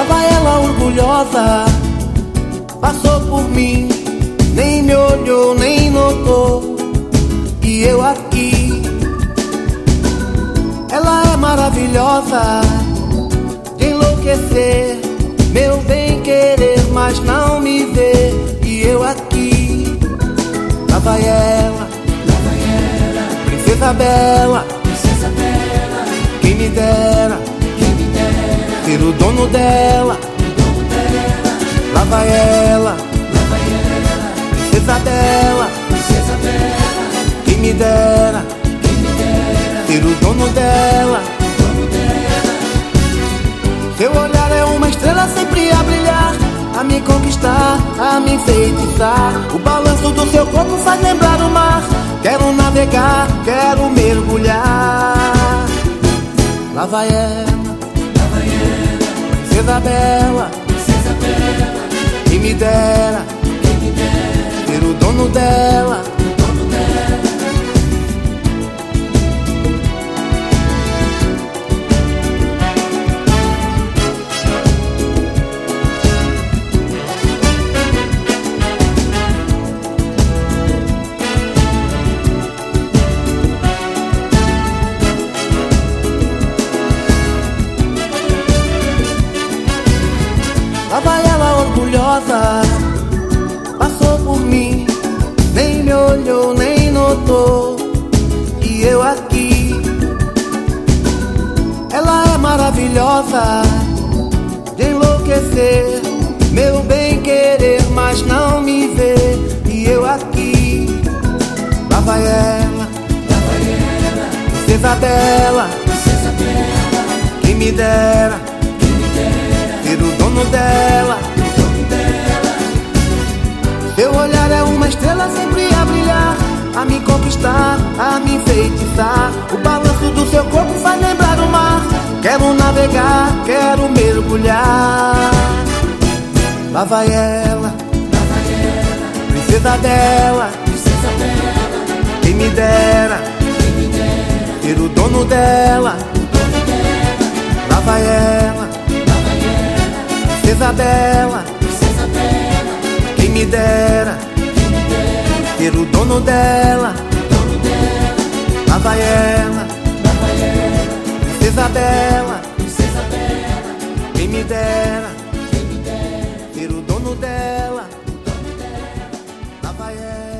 Lá vai ela orgulhosa, passou por mim, nem me olhou, nem notou. E eu aqui, ela é maravilhosa, de enlouquecer, meu bem querer, mas não me vê. E eu aqui, lá vai ela, princesa bela, quem me dera ser o dono dela. Lá vai ela, princesa bela, quem me dera ser o dono dela. Seu olhar é uma estrela sempre a brilhar, a me conquistar, a me enfeitiçar. O balanço do seu corpo faz lembrar o mar. Quero navegar, quero mergulhar. Lá vai ela, princesa bela, quem me dera ser o dono dela. Lá vai ela orgulhosa, passou por mim, nem me olhou, nem notou. E eu aqui, ela é maravilhosa, de enlouquecer, meu bem querer, mas não me vê. E eu aqui, lá vai ela, princesa bela, quem me dera ser o dono dela. Seu olhar é uma estrela sempre a brilhar, a me conquistar, a me enfeitiçar. O balanço do seu corpo faz lembrar o mar. Quero navegar, quero mergulhar. Lá vai ela, princesa bela, quem me dera ser o dono dela. Lá vai ela, princesa bela, quem me dera ser o dono dela. Lá vai ela, princesa bela, quem me dera ser o dono dela. Lá vai ela.